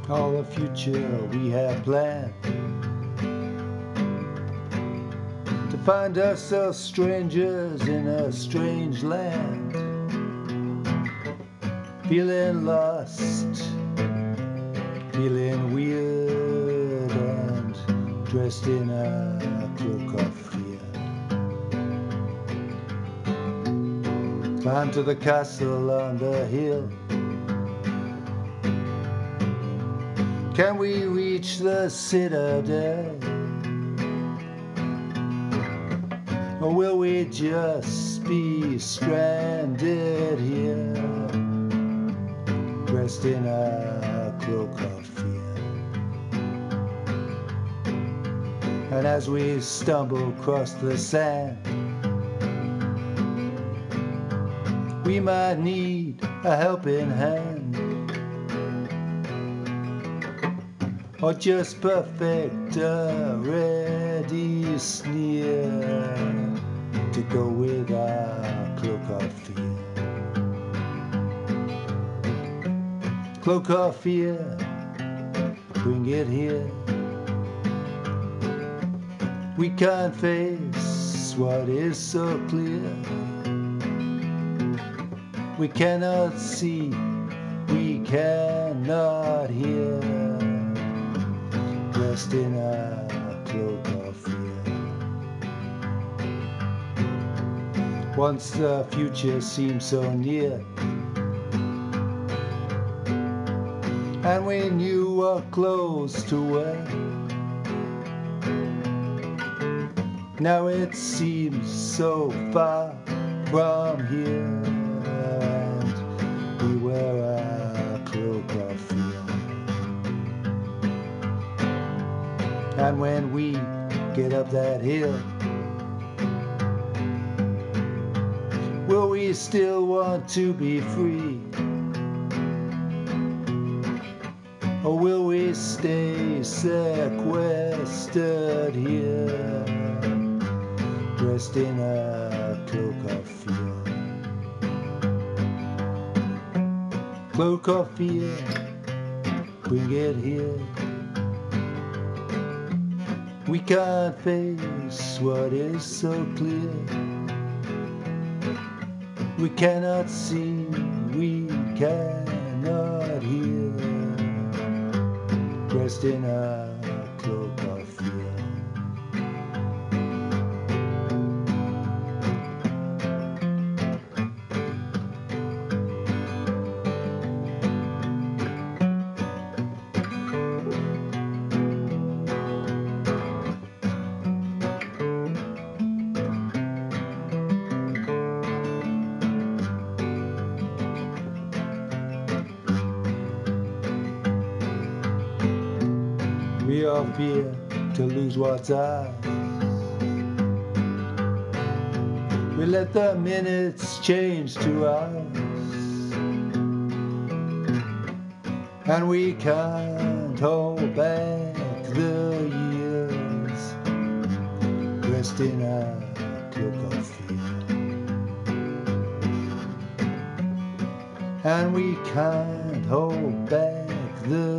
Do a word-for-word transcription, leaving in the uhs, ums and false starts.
all the future we have planned, to find ourselves strangers in a strange land, feeling lost, feeling weird, and dressed in a cloak of fear. Climb to the castle on the hill. Can we reach the citadel? Or will we just be stranded here, dressed in a cloak of fear? And as we stumble across the sand, we might need a helping hand, or just perfect a ready sneer to go with our cloak of fear. Cloak of fear, bring it here. We can't face what is so clear. We cannot see, we cannot hear, dressed in a cloak of fear. Once the future seemed so near, and we knew what clothes to wear. Now it seems so far from here, and we wear a cloak of fear. And when we get up that hill, will we still want to be free? Or will we stay sequestered here, dressed in a cloak of fear? Cloak of fear, bring it here. We can't face what is so clear. We cannot see, we cannot hear, dressed in a cloak of fear. We all fear to lose what's ours. We let the minutes change to hours, and we can't hold back the years, dressed in a cloak of fear. And we can't hold back the